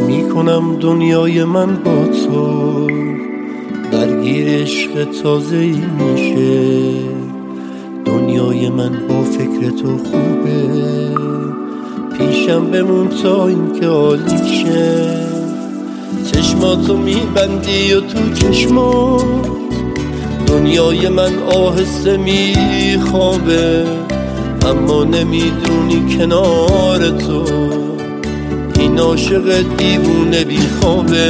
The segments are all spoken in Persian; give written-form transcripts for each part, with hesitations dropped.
میکنم دنیای من با تو درگیر عشق تازه‌ای میشه. دنیای من با فکر تو خوبه، پیشم بمون تا این که عالی شه. چشماتو میبندی و تو چشمات دنیای من آهسته میخوابه، اما نمیدونی کنار تو این عاشق دیوونه بیخوابه.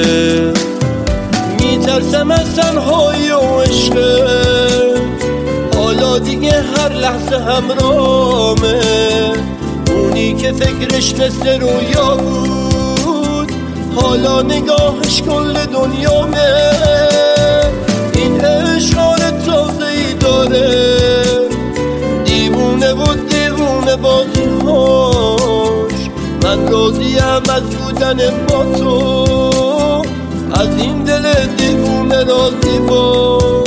میترسم از تنهایی و عشقت، حالا دیگه هر لحظه همراهمه. اونی که فکرش مثل رویا بود، حالا نگاهش کل دنیامه. این عشق حال تازه‌ای داره، دیوونه و دیوونه بازیهاش. من راضیم از بودن با تو، از این دل دیوونه راضی باش.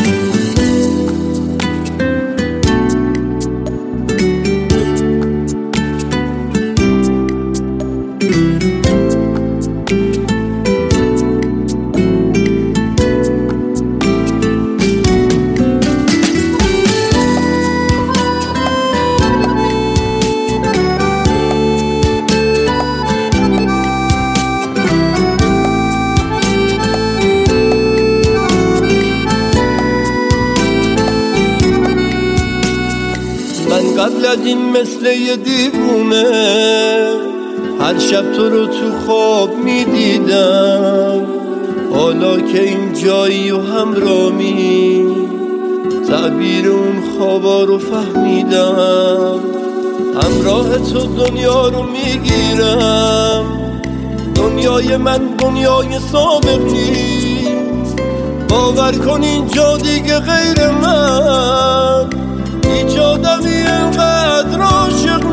قبل از این مثل یه دیوونه هر شب تو رو تو خواب میدیدم. حالا که این جایی و همرامی، تعبیر اون خوابا رو فهمیدم. همراه تو دنیا رو میگیرم، دنیای من دنیای سابق نیست. باور کن اینجا دیگه غیر من هیچ آدمی اینقدر عاشق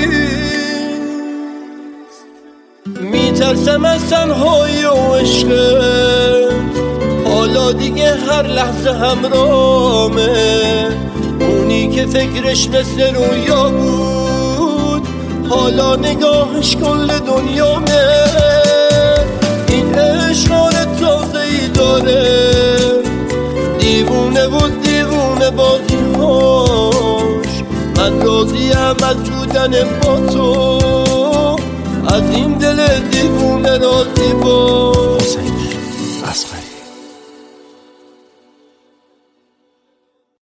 نیست. میترسم از تنهایی و عشقت، حالا دیگه هر لحظه همراهمه. اونی که فکرش مثل رویا بود، حالا نگاهش کل دنیامه. این عشق حال تازه‌ای داره، دیوونه و دیوونه بازیهاش. من راضیم از بودن با تو، از این دل دیوونه راضی باش.